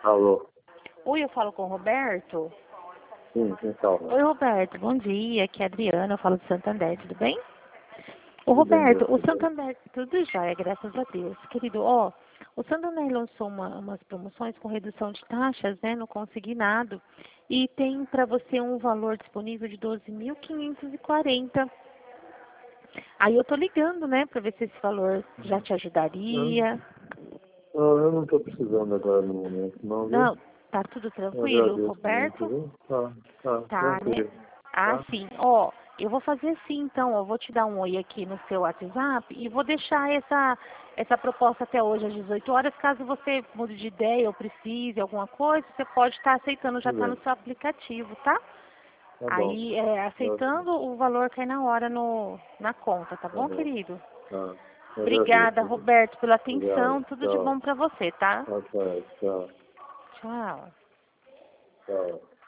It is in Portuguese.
Alô? Oi, eu falo com o Roberto. Sim, quem fala? Oi, Roberto, bom dia. Aqui é a Adriana, eu falo do Santander, tudo bem? Ô, Tudo bem, Roberto, o graças a Deus. Santander, tudo jóia, graças a Deus. Querido, ó, o Santander lançou umas promoções com redução de taxas, né, no consignado, e tem para você um valor disponível de 12.540. Aí eu tô ligando, né, para ver se esse valor já te ajudaria. Eu não estou precisando agora no momento, não, viu? Não, tá tudo Eu tranquilo, agradeço muito, Roberto? viu? Tá, Tá, né? tranquilo, Ah, tá? sim. Ó, eu vou fazer assim, então. Eu vou te dar um oi aqui no seu WhatsApp e vou deixar essa proposta até hoje às 18 horas. Caso você mude de ideia ou precise alguma coisa, você pode estar aceitando, já Tudo está no bem, seu aplicativo, tá? tá bom. Aí, Ótimo, aceitando, o valor cai na hora na conta, tá tá bom, bom, querido? tá. Eu Obrigada, agradeço, viu? Roberto, pela Obrigado, atenção. Tudo de tchau. bom pra você, tá? Até, tchau, Tchau. tchau.